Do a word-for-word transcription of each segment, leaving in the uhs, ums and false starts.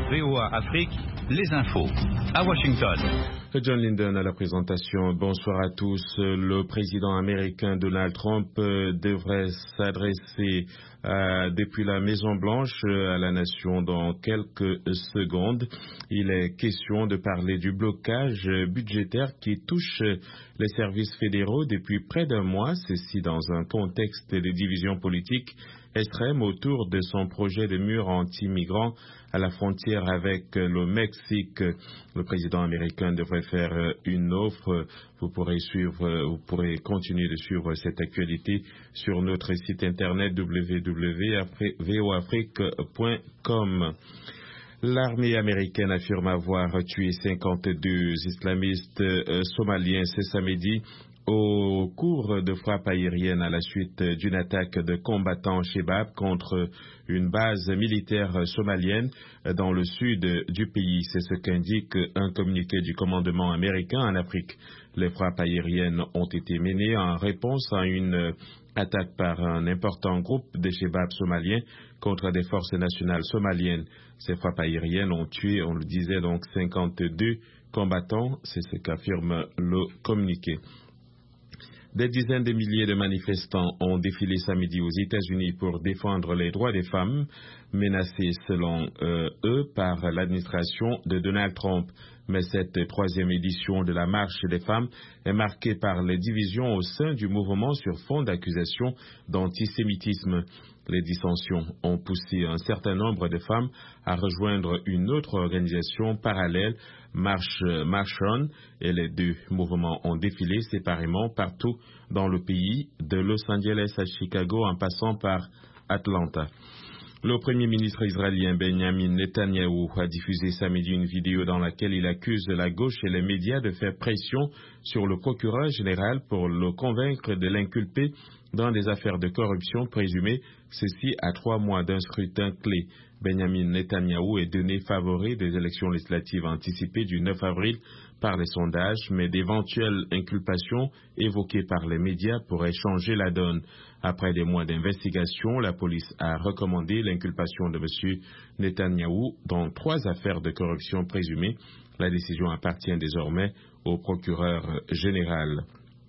V O A Afrique, les infos. À Washington. John Linden à la présentation. Bonsoir à tous. Le président américain Donald Trump devrait s'adresser euh, depuis la Maison-Blanche à la nation dans quelques secondes. Il est question de parler du blocage budgétaire qui touche les services fédéraux depuis près d'un mois, ceci dans un contexte de division politique extrême autour de son projet de mur anti-migrants à la frontière avec le Mexique. Le président américain devrait faire une offre. Vous pourrez suivre, vous pourrez continuer de suivre cette actualité sur notre site internet w w w point v o afrique point com. L'armée américaine affirme avoir tué cinquante-deux islamistes euh, somaliens ce samedi au cours de frappes aériennes à la suite d'une attaque de combattants Shebab contre une base militaire somalienne dans le sud du pays. C'est ce qu'indique un communiqué du commandement américain en Afrique. Les frappes aériennes ont été menées en réponse à une attaque par un important groupe de Shebab somaliens contre des forces nationales somaliennes. Ces frappes aériennes ont tué, on le disait donc, cinquante-deux combattants. C'est ce qu'affirme le communiqué. Des dizaines de milliers de manifestants ont défilé samedi aux États-Unis pour défendre les droits des femmes, menacées selon euh, eux par l'administration de Donald Trump. Mais cette troisième édition de la marche des femmes est marquée par les divisions au sein du mouvement sur fond d'accusations d'antisémitisme. Les dissensions ont poussé un certain nombre de femmes à rejoindre une autre organisation parallèle, March, March On, et les deux mouvements ont défilé séparément partout dans le pays, de Los Angeles à Chicago en passant par Atlanta. Le Premier ministre israélien Benjamin Netanyahou a diffusé samedi une vidéo dans laquelle il accuse la gauche et les médias de faire pression sur le procureur général pour le convaincre de l'inculper dans des affaires de corruption présumées, ceci à trois mois d'un scrutin clé. Benjamin Netanyahou est donné favori des élections législatives anticipées du neuf avril par les sondages, mais d'éventuelles inculpations évoquées par les médias pourraient changer la donne. Après des mois d'investigation, la police a recommandé l'inculpation de M. Netanyahou dans trois affaires de corruption présumées. La décision appartient désormais au procureur général.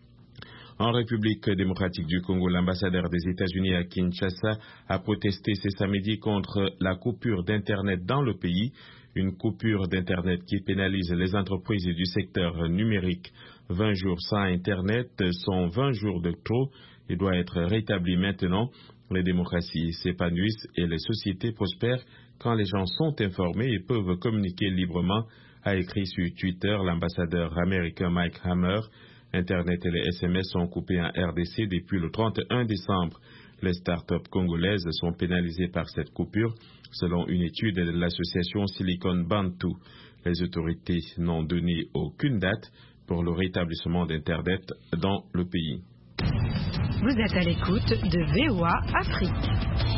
En République démocratique du Congo, l'ambassadeur des États-Unis à Kinshasa a protesté ce samedi contre la coupure d'Internet dans le pays, une coupure d'Internet qui pénalise les entreprises du secteur numérique. vingt jours sans Internet sont vingt jours de trop et doit être rétabli maintenant. Les démocraties s'épanouissent et les sociétés prospèrent quand les gens sont informés et peuvent communiquer librement, a écrit sur Twitter l'ambassadeur américain Mike Hammer. Internet et les S M S sont coupés en R D C depuis le trente et un décembre. Les startups congolaises sont pénalisées par cette coupure, selon une étude de l'association Silicon Bantu. Les autorités n'ont donné aucune date pour le rétablissement d'Internet dans le pays. Vous êtes à l'écoute de V O A Afrique.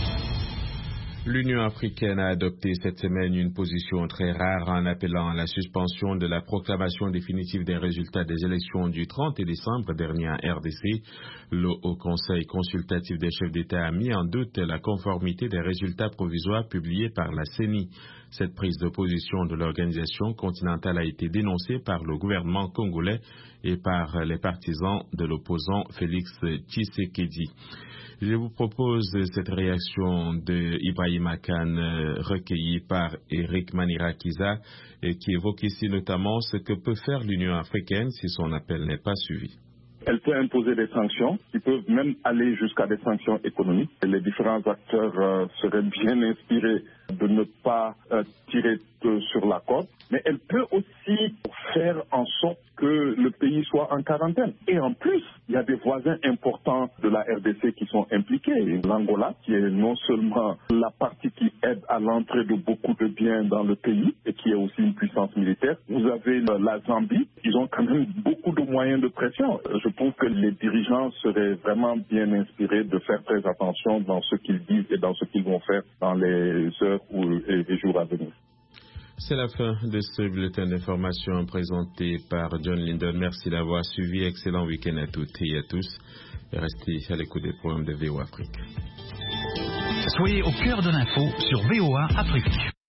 L'Union africaine a adopté cette semaine une position très rare en appelant à la suspension de la proclamation définitive des résultats des élections du trente décembre dernier en R D C. Le Haut Conseil consultatif des chefs d'État a mis en doute la conformité des résultats provisoires publiés par la C E N I. Cette prise de position de l'organisation continentale a été dénoncée par le gouvernement congolais et par les partisans de l'opposant Félix Tshisekedi. Je vous propose cette réaction de Ibrahima Kane recueillie par Eric Manirakiza et qui évoque ici notamment ce que peut faire l'Union africaine si son appel n'est pas suivi. Elle peut imposer des sanctions, qui peuvent même aller jusqu'à des sanctions économiques. Et les différents acteurs euh, seraient bien inspirés de ne pas euh, tirer euh, sur la corde. Mais elle peut aussi faire en sorte que le pays soit en quarantaine. Et en plus, il y a des voisins importants de la R D C qui sont impliqués. L'Angola, qui est non seulement la partie qui aide à l'entrée de beaucoup de biens dans le pays et qui est aussi une puissance militaire. Vous avez la Zambie, ils ont quand même beaucoup de moyens de pression. Je pense que les dirigeants seraient vraiment bien inspirés de faire très attention dans ce qu'ils disent et dans ce qu'ils vont faire dans les heures et les jours à venir. C'est la fin de ce bulletin d'information présenté par John Linden. Merci d'avoir suivi. Excellent week-end à toutes et à tous. Et restez à l'écoute des programmes de V O A Afrique. Soyez au cœur de l'info sur V O A Afrique.